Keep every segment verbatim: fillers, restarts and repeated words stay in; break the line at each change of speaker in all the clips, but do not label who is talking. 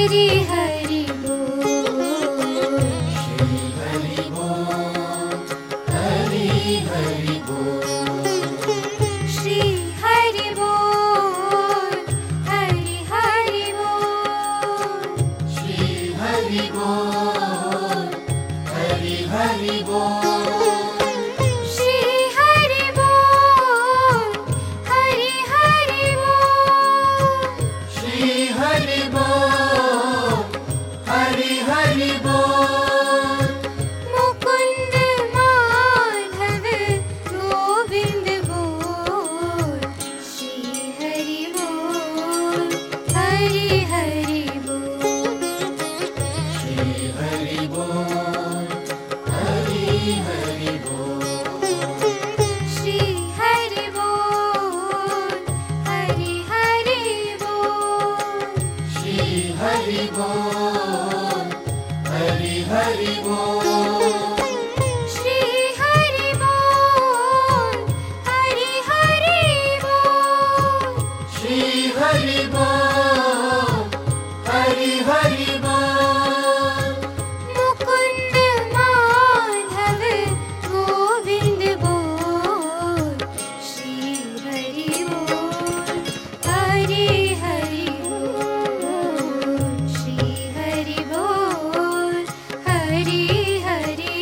हरि हरि बोल।
श्री हरि बोल, हरि हरि बोल।
श्री हरि बोल, हरि हरि बोल।
श्री हरि बोल, हरि हरि बोल।
श्री हरि बोल, हरि हरि बोल।
श्री हरि बोल, हरि हरि बोल।
मुकुंद माधव गोविंद बोल। श्री हरि बोल, हरि हरि बोल।
श्री हरि बोल, हरि हरि बोल।
श्री हरि बोल, हरि हरि बोल।
श्री हरि बोल, हरि हरि बोल।
श्री हरि बोल, हरि हरि बोल।
श्री हरि बोल, हरि हरि बोल।
मुकुंद माधव गोविंद बोल। श्री हरि बोल, हरि हरि बोल। श्री हरि बोल, हरि हरि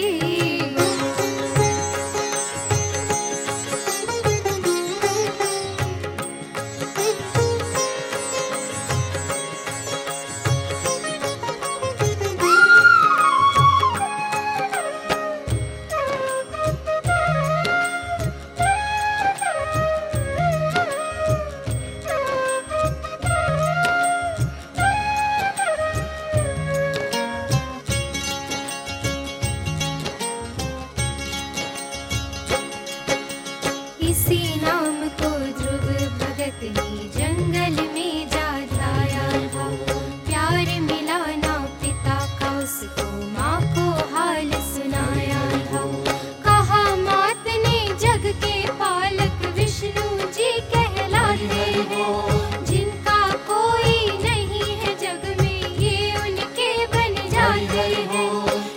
इसी नाम को ध्रुव भगत ने जंगल में जा जाया था। प्यार मिला ना पिता का उसको, माँ को हाल सुनाया था। कहा मात ने जग के पालक विष्णु जी कहलाते हैं। जिनका कोई नहीं है जग में, ये उनके बन जाते हैं।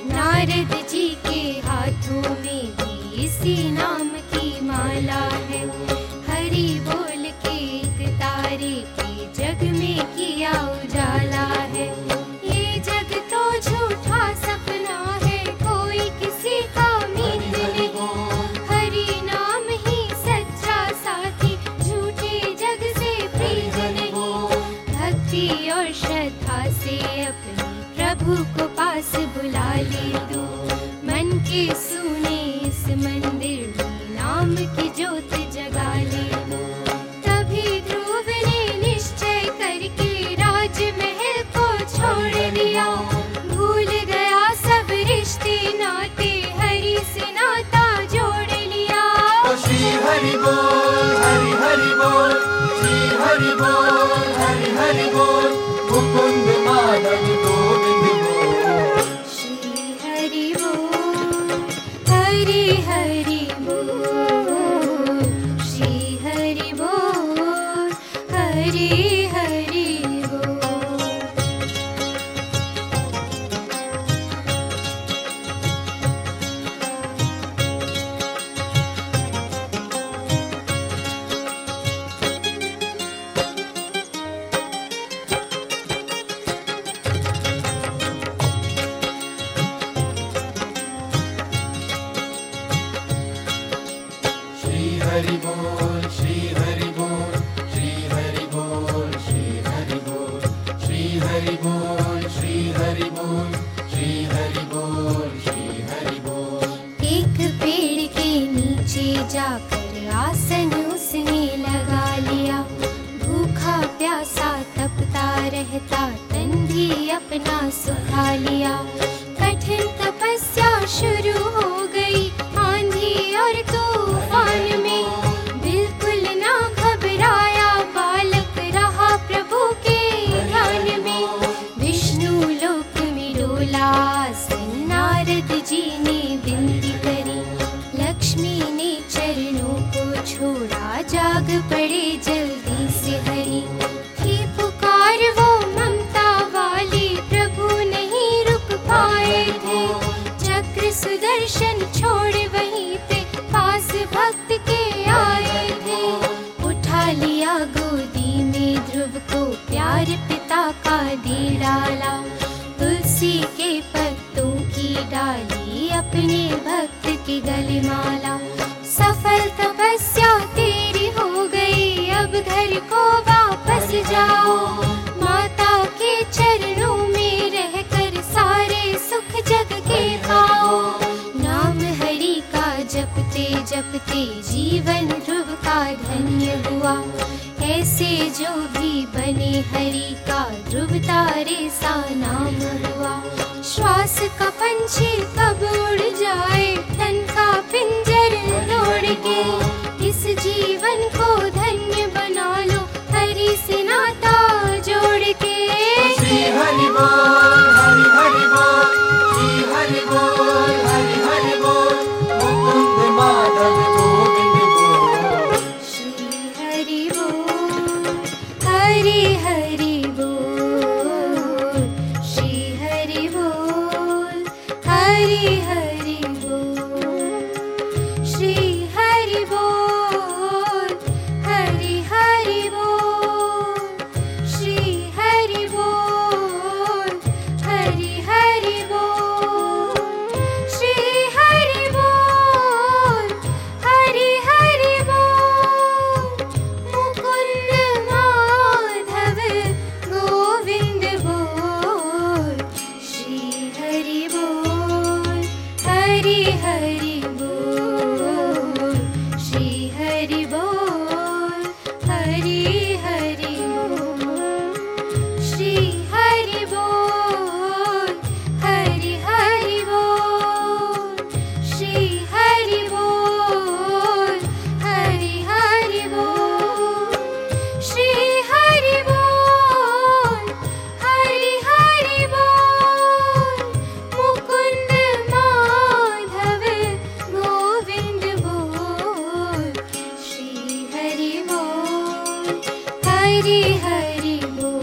नारद जी के हाथों में भी इसी नाम की माला है। हरि बोल के एक तारे पे जग में किया उजाला है। ये जग तो झूठा सपना है, कोई किसी का मीत नहीं। हरि नाम ही सच्चा साथी, झूठे जग से प्रीत नहीं। भक्ति और श्रद्धा से अपने प्रभु को पास बुला ले तू। मन के सुने इस मंदिर में नाम की ज्योत जगा ले तू। तभी ध्रुव ने निश्चय करके राजमहल को छोड़ दिया। भूल गया सब रिश्ते नाते, हरि से नाता जोड़ लिया।
श्री हरि बोल, हरि हरि बोल। श्री हरि बोल, हरि हरि बोल। मुकुंद माधव गोविंद बोल।
श्री हरि बोल, हरि हरि बोल। श्री हरि बोल, हरि हरि बोल।
श्री हरि बोल, श्री हरि बोल। श्री हरि बोल, श्री हरि बोल। श्री हरि बोल, श्री हरि बोल। श्री हरि बोल, श्री हरि बोल।
एक पेड़ के नीचे जाकर आसन उसने लगा लिया। भूखा प्यासा तपता रहता, तन भी अपना सुखा लिया। कठिन तपस्या शुरू हो गई आंधी और तूफान में। बिल्कुल ना घबराया बालक, रहा प्रभु के ध्यान में। विष्णु लोक में डोला आसन, नारद जी ने विनती करी। लक्ष्मी ने चरणों को छोड़ा, जाग पड़े जल्दी से हरि। थी पुकार वो ममता वाली, प्यार पिता का दे डाला। तुलसी के पत्तों की डाली अपने भक्त के गले माला। सफल तपस्या तेरी हो गई, अब घर को वापस जाओ। माता के चरणों में रहकर सारे सुख जग के पाओ। नाम हरि का जपते जपते जीवन ध्रुव का धन्य हुआ। ऐसे जो भी बने हरि का ध्रुव तारे सा नाम हुआ। श्वास का पंछी कब उड़ जाए, तन का पिंजर तोड़ के। इस जीवन को धन्य बना लो, हरि से नाता जोड़ के।
श्री हरि बोल, हरि हरि बोल, श्री हरि बोल, हरि हरि बोल, मुकुंद माधव गोविंद बोल।
श्री हरि बोल, हरि हरि बोल, श्री हरि बोल, हरि हरि बोल, श्री हरि बोल, हरि हरि बोल, श्री हरि बोल, हरि हरि बोल, श्री हरि बोल, हरि हरि बोल, मुकुंद माधव गोविंद बोल। श्री हरि बोल, हरि हरि बोल, श्री हरि बोल, हरि हरि बोल, श्री हरि बोल, हरि हरि बोल, श्री हरि बोल, हरि हरि बोल, श्री हरि बोल, हरि हरि बोल, मुकुंद माधव गोविंद बोल। श्री हरि बोल, हरि हरि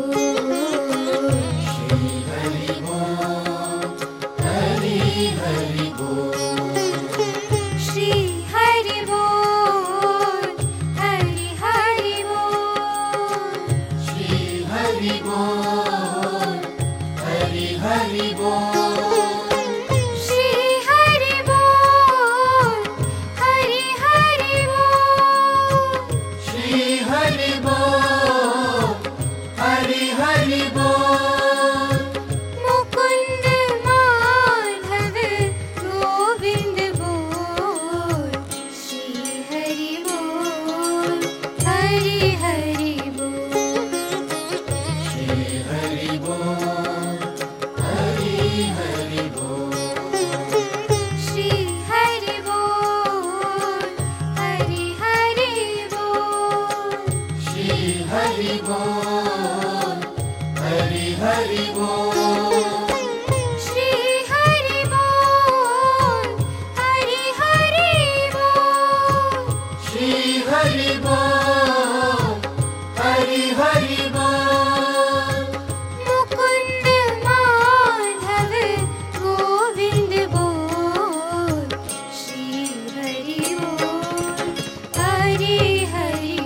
बोल,
श्री हरि बोल, हरि हरि बोल,
श्री हरि बोल, हरि हरि बोल,
श्री हरि बोल, हरि हरि बोल,
श्री हरि बोल, हरि हरि बोल,
श्री हरि बोल, हरि हरि बोल,
मुकुंद माधव गोविंद बोल। श्री हरि बोल, हरि हरि बोल,
श्री हरि बोल, हरि हरि बोल,
श्री हरि बोल, हरि हरि बोल,
श्री हरि बोल, हरि हरि बोल,
श्री हरि बोल, हरि हरि बोल,
श्री हरि बोल, हरि हरि बोल,
मुकुंद माधव गोविंद बोल। श्री हरि बोल, हरि हरि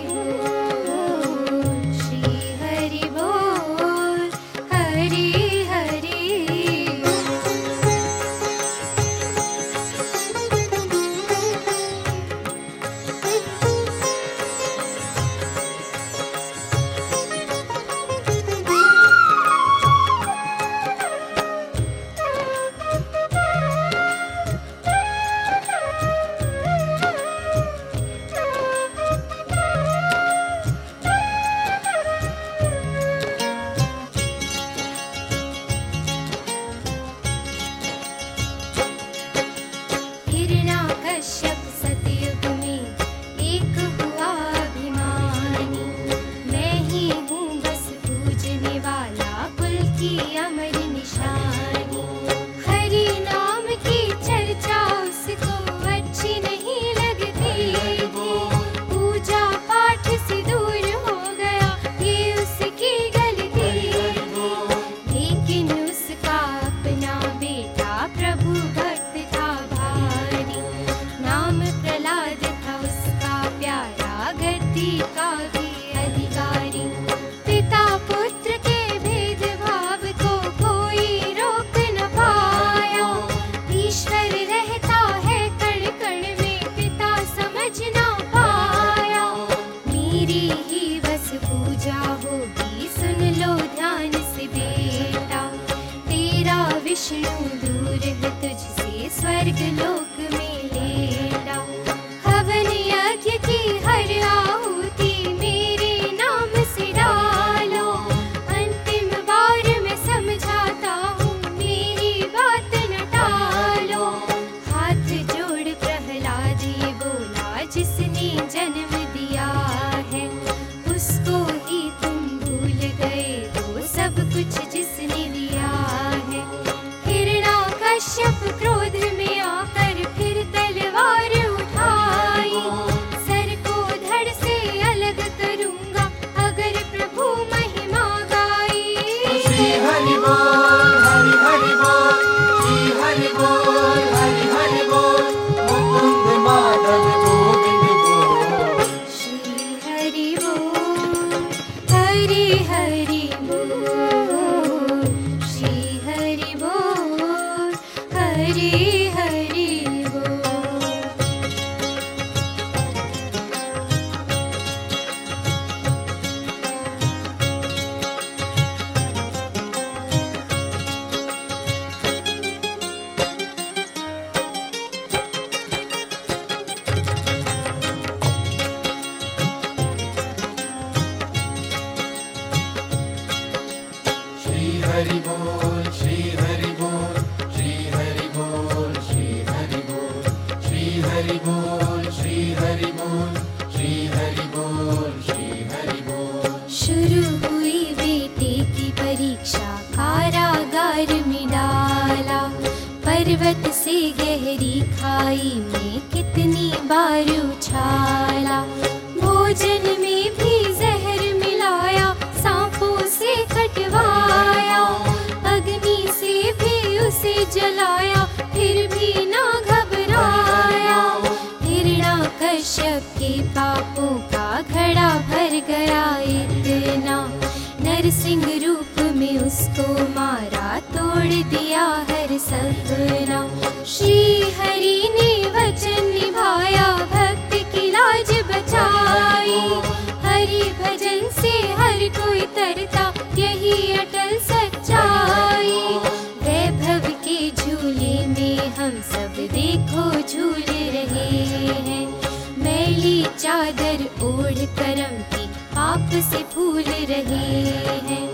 बोल, श्री हरि बोल, हरि हरि हिरण्याकश्यप सतयुग में एक हुआ अभिमानी। मैं ही हूँ बस पूजने वाला, कुल की अमर निशानी। हरि नाम की चर्चा उसको अच्छी नहीं लगती। पूजा पाठ से दूर हो गया, ये उसकी गलती। लेकिन उसका अपना बेटा प्रभु भक्त था भारी। नाम प्रहलाद था उसका प्यारा, गद्दी का भी अधिकारी। पिता पुत्र के विष्णु दूर है तुझसे स्वर्ग लोक में लेटा। हवन यज्ञ की हर आहुति मेरे नाम से डालो। अंतिम बार मैं समझाता हूँ मेरी बात न टालो। हाथ जोड़ प्रहलाद ये बोला जिसने जन्म दिया है उसको ही तुम भूल गए वो सब कुछ जिसने दिया है। हिरण्याकश्यप क्रोध में आकर फिर तलवार उठाई। सर को धड़ से अलग करूंगा अगर प्रभु महिमा गाई।
श्री हरि बोल हरि हरि बोल श्री हरि बोल हरि हरि बोल मुकुंद माधव गोविंद बोल।
श्री हरि बोल हरि हरि बोल श्री हरि बोल हरि हरि बोल।
श्री हरि बोल श्री हरि बोल श्री हरि बोल श्री हरि बोल श्री हरि बोल श्री हरि बोल श्री हरि बोल श्री हरि बोल।
शुरू हुई बेटे की परीक्षा कारागार में डाला। पर्वत से गहरी खाई में कितनी बार उछाला। भोजन में भी जहर मिलाया सांपों से कटवाया। अग्नि से भी उसे जलाया फिर भी ना घबराया। हिरण्याकश्यप के पापों का घड़ा भर गया इतना। नरसिंह रूप में उसको मारा तोड़ दिया हर सपना। श्री हरि ने वचन निभाया भक्त की लाज बचाई। हरि भजन से हर कोई तरता यही अटल सच्चाई। वैभव के झूले में हम सब देखो झूल रहे हैं। मैली चादर ओढ़ करम की पाप से फूल रहे हैं।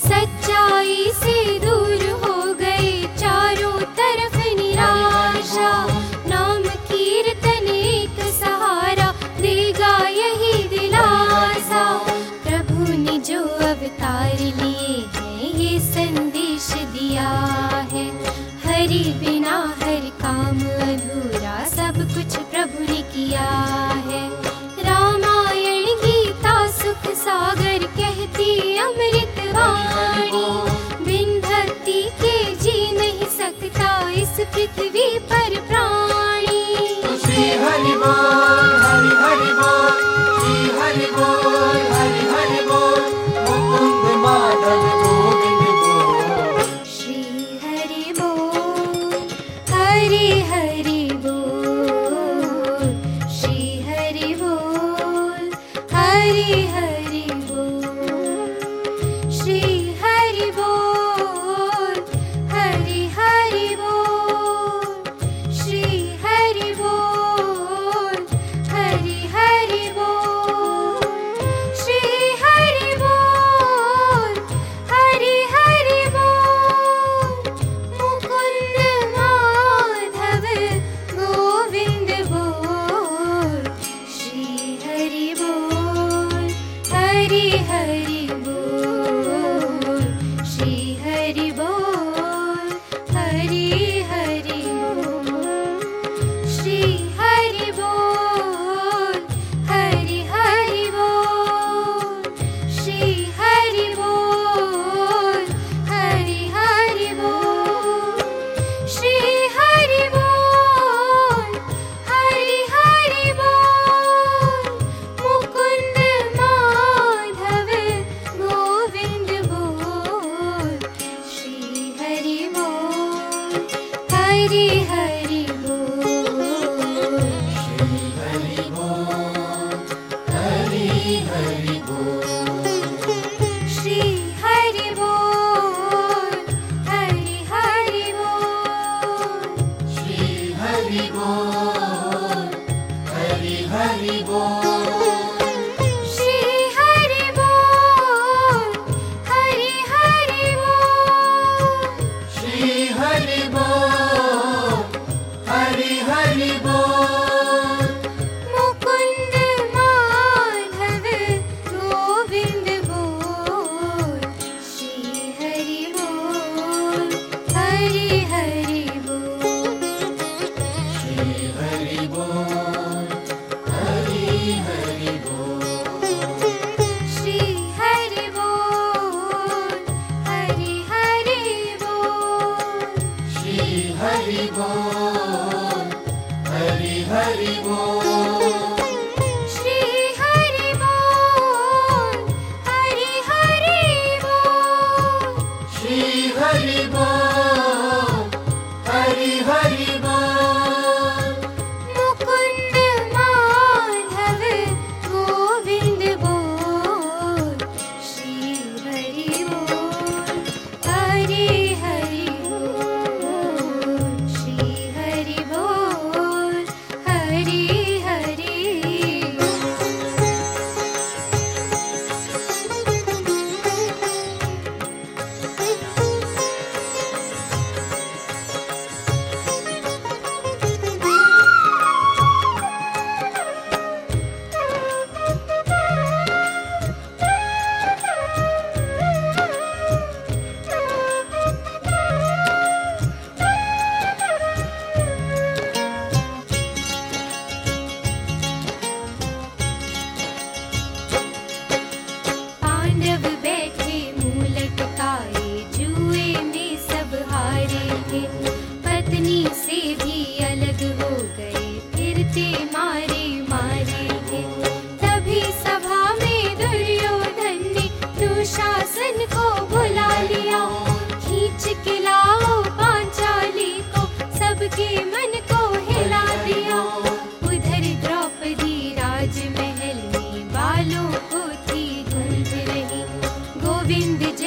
सच्चाई से दूर हो गए चारों तरफ निराशा। नाम कीर्तन एक सहारा देगा यही दिलासा। प्रभु ने जो अवतार लिए हैं ये संदेश दिया है। हरि बिना हर काम अधूरा सब कुछ प्रभु ने किया है। रामायण गीता सुख सागर कहती अमृत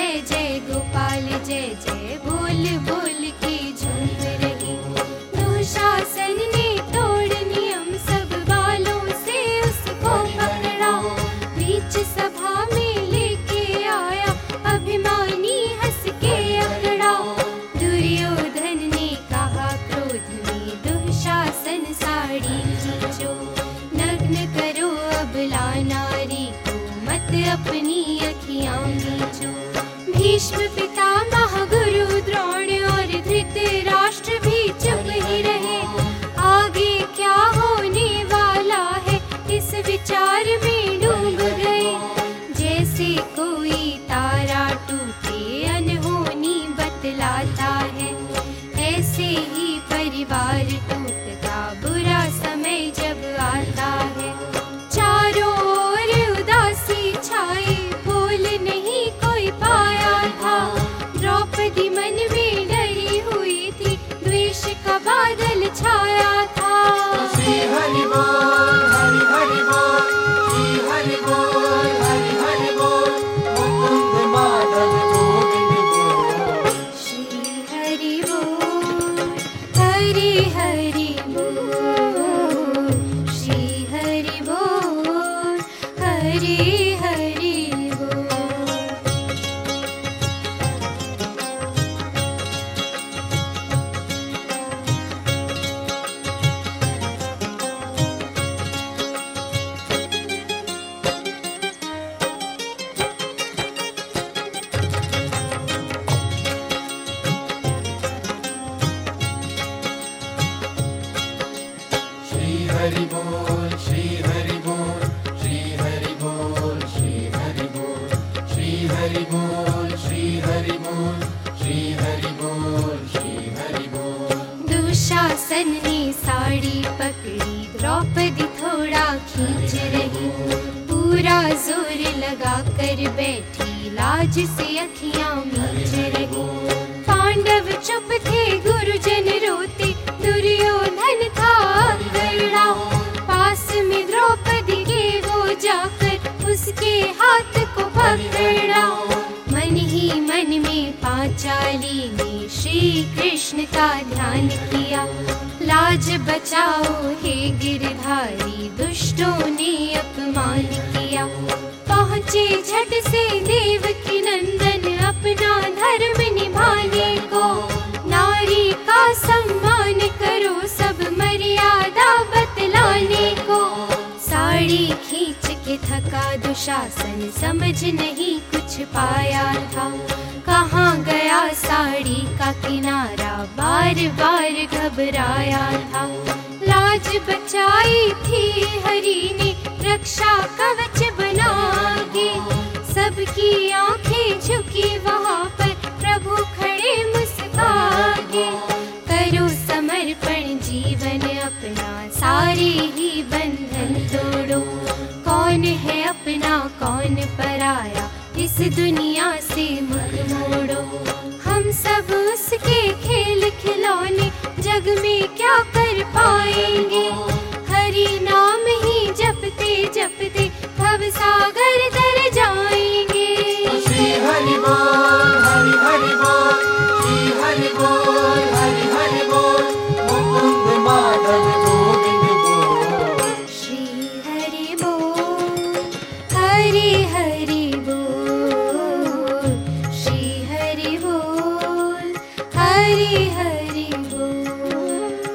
जय जय गोपाल जय जय बोल बोल के झूम रही। दुशासन ने तोड़ नियम सब बालों से उसको पकड़ा, बीच सभा में लेके आया अभिमानी हंस के अकड़ा। दुर्योधन ने कहा क्रोध में दुशासन साड़ी खींचो, नग्न करो अबला नारी को मत अपनी अखियां मीचो। भीष्म पितामह गुरु द्रोण और धृतराष्ट्र भी चुप ही रहे, आगे क्या होने वाला है इस विचार में डूब गए। जैसे कोई तारा टूटे अनहोनी बतलाता है, ऐसे ही परिवार टूटता बुरा समय जब आता है। चारों ओर उदासी छाई, बोल नहीं कोई पाया था। द्रौपदी मन में डरी हुई थी, द्वेष का बादल छाया था।
श्री हरि बोल हरि हरि बोल, श्री हरि बोल हरि हरि बोल, मुकुंद माधव गोविंद बोल।
श्री हरि बोल हरि हरि बोल, श्री हरि बोल हरि हरि बोल।
श्री हरि बोल श्री हरि बोल, श्री हरि बोल श्री हरि बोल, श्री हरि बोल श्री हरि बोल, श्री हरि बोल श्री हरि बोल।
दुशासन ने साड़ी पकड़ी, द्रौपदी थोड़ा खींच रही, पूरा जोर लगा कर बैठी, लाज से अखियां मीच रही। पांडव चुप थे गुरुजन रोते, दुर्योधन था अकड़ा, पास में द्रौपदी के वो जाकर उसके हाथ को पकड़ा। मन ही मन में पांचाली ने श्री कृष्ण का ध्यान किया, लाज बचाओ हे गिरधारी, दुष्टों ने अपमान किया। पहुँचे झट से देवकी नंदन अपना धर्म निभाने को, नारी का सम्मान करो सब मर्यादा बतलाने को। साड़ी खींच के थका दुशासन, समझ नहीं कुछ पाया था, कहाँ गया साड़ी का किनारा, बार बार घबराया था। लाज बचाई थी हरि ने, रक्षा कवच बना के, सबकी आंखें झुकी वहाँ पर, प्रभु खड़े मुस्का के। करो समर्पण जीवन अपना, सारे ही बंधन तोड़ो, कौन है अपना कौन पराया, इस दुनिया से मुख मोड़ो। हम सब उसके खेल खिलौने, जग में क्या कर पाएंगे, हरि नाम ही जपते जपते भव सागर तर जाएंगे।
श्री हरि बोल हरि हरि बोल, श्री हरि बोल हरि हरि बोल, मुकुंद माधव गोविंद बोल।
श्री हरि बोल हरि हरि बोल, श्री हरि बोल हरि हरि बोल।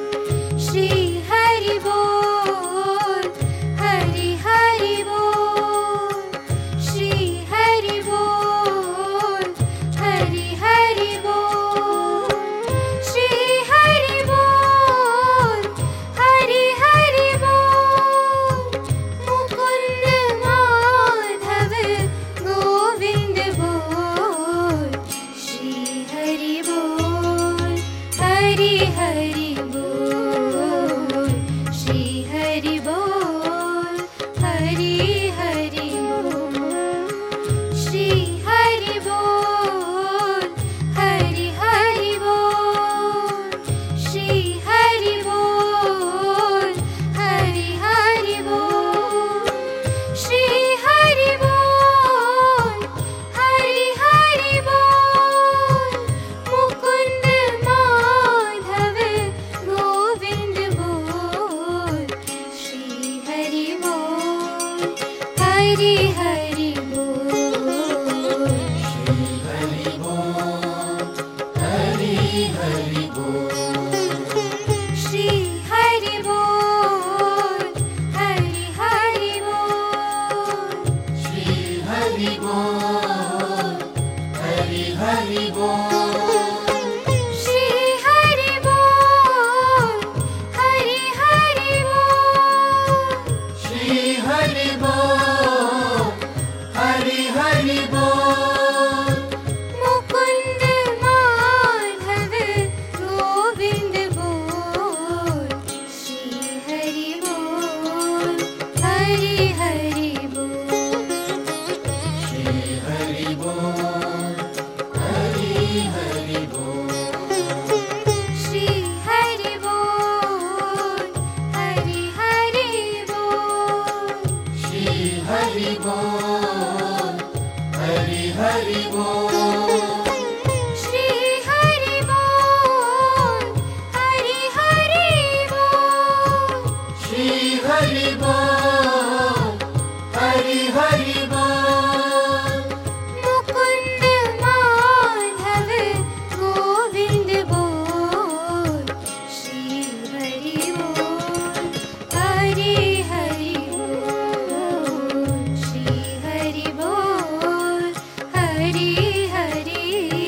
हरि बोल
श्री हरि बोल हरि हरि बोल
श्री हरि बोल हरि हरि बोल
मुकुंद माधव गोविंद बोल श्री हरि बोल हरि हरि बोल
श्री हरि बोल हरि हरि बोल
श्री हरि बोल हरि हरि बोल
श्री हरि बोल हरि हरि बोल
श्री हरि बोल हरि हरि बोल
श्री हरि बोल हरि हरि बोल
मुकुंद माधव गोविंद बोल श्री हरि बोल हरि हरि बोल श्री हरि बोल हरि हरि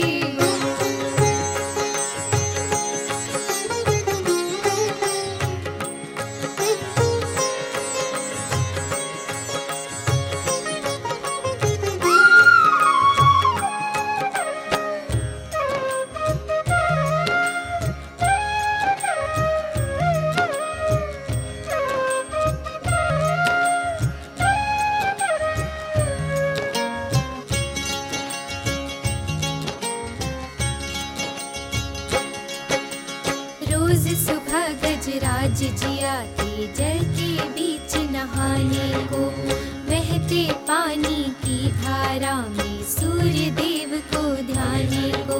रोज सुबह गजराज जी आते जल के बीच नहाने को, बहते पानी की धारा में सूर्य देव को ध्याने को।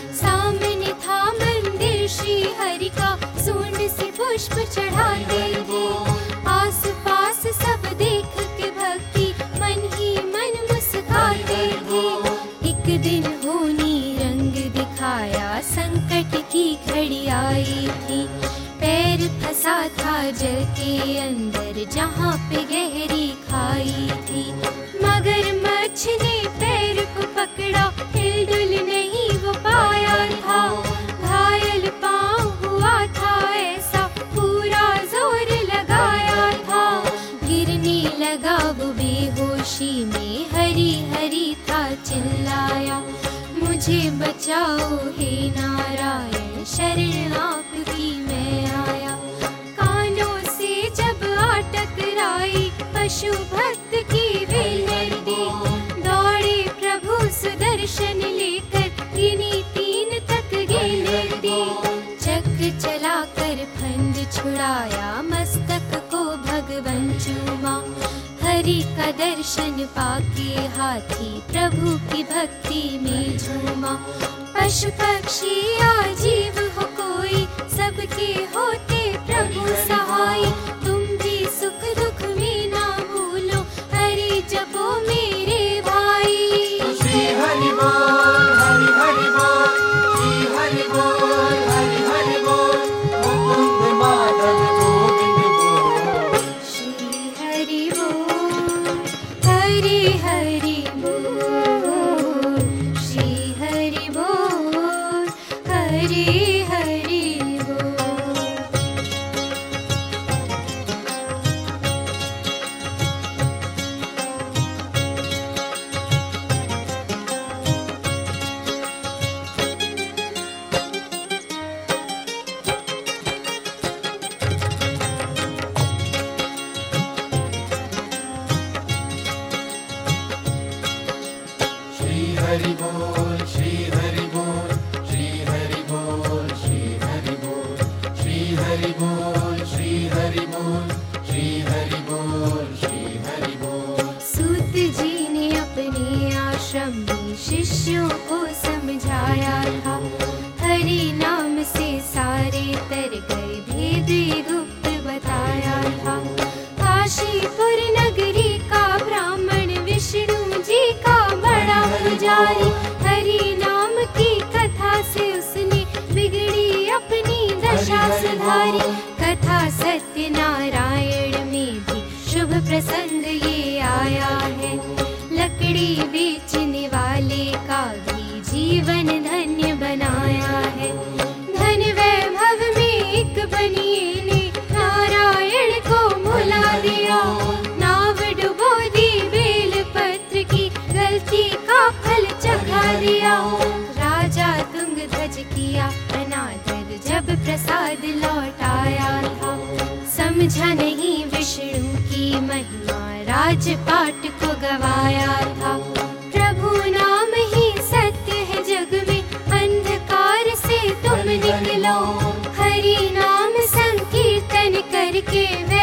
सामने था मंदिर श्री हरि का, सूंड से पुष्प चढ़ाते थे। आस पास सब देख के भक्ति मन ही मन मुस्काते थे। एक दिन होनी रंग दिखाया, संकट की घड़ी आई थी। पैर फंसा था जल के अंदर जहाँ पे गहरी खाई थी। मगरमच्छ ने पैर को पकड़ा, हिलडुल नहीं वो पाया था। घायल पाँव हुआ था ऐसा, पूरा जोर लगाया था। गिरने लगा वो बेहोशी में, हरी हरी था चिल्लाया। मुझे बचाओ हे नारायण, शरण आपकी मैं आया। कानों से जब आ टकराई पशु भक्त की वे नरदी, दौड़े प्रभु सुदर्शन लेकर, गिनी तीन तक गिने दी। चक्र चलाकर फंद छुड़ाया, मस्तक को भगवन चूमा। हरि का दर्शन पाके हाथी प्रभु की भक्ति में झूमा। पशु पक्षी आजीव हो कोई, सबके होते प्रभु सहाय। तुम भी सुख दुख में ना भूलो, हरि जपो मेरे भाई।
श्री हरि बोल हरि हरि बोल श्री हरि बोल हरि हरि बोल मुकुंद माधव गोविंद बोल
श्री हरि बोल हरि हरि बोल श्री हरि बोल हरि हरि बोल।
श्री हरि बोल श्री हरि बोल श्री हरि बोल श्री हरि बोल श्री हरि बोल श्री हरि बोल श्री हरि बोल श्री हरि बोल।
सूत जी ने अपने आश्रम में शिष्यों को समझाया था। हरि नाम से सारे तर गए, भेद गुप्त बताया था। काशीपुर नगरी का ब्राह्मण विष्णु जी का बड़ा पुजारी, हरि नाम की कथा से उसने बिगड़ी अपनी दशा सुधारी। कथा सत्यनारायण में भी शुभ प्रसंग ये आया है। लकड़ी बेचने वाले का भी जीवन बाद लौटाया था। समझा नहीं विष्णु की महिमा, राजपाट को गवाया था। प्रभु नाम ही सत्य है जग में, अंधकार से तुम निकलो। हरि नाम संकीर्तन करके